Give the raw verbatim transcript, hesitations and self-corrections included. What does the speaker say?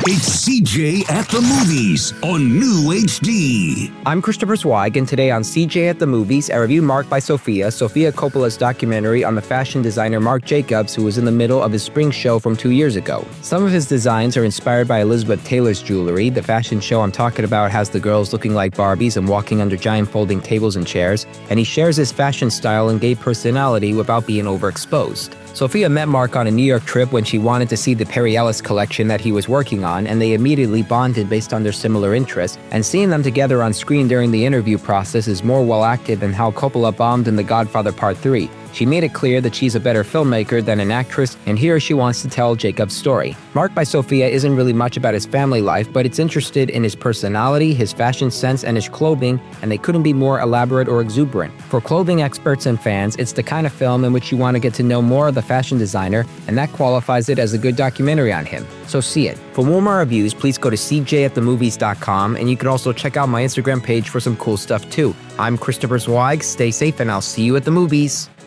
It's C J at the Movies on New H D. I'm Christopher Zweig, and today on C J at the Movies, I review Mark by Sofia, Sofia Coppola's documentary on the fashion designer Marc Jacobs, who was in the middle of his spring show from two years ago. Some of his designs are inspired by Elizabeth Taylor's jewelry. The fashion show I'm talking about has the girls looking like Barbies and walking under giant folding tables and chairs, and he shares his fashion style and gay personality without being overexposed. Sofia met Mark on a New York trip when she wanted to see the Perry Ellis collection that he was working on, and they immediately bonded based on their similar interests, and seeing them together on screen during the interview process is more well-acted than how Coppola bombed in The Godfather Part three. She made it clear that she's a better filmmaker than an actress, and here she wants to tell Jacob's story. Mark by Sofia isn't really much about his family life, but it's interested in his personality, his fashion sense, and his clothing, and they couldn't be more elaborate or exuberant. For clothing experts and fans, it's the kind of film in which you want to get to know more of the fashion designer, and that qualifies it as a good documentary on him. So see it. For more of my reviews, please go to c j at the movies dot com, and you can also check out my Instagram page for some cool stuff too. I'm Christopher Zweig, stay safe, and I'll see you at the movies.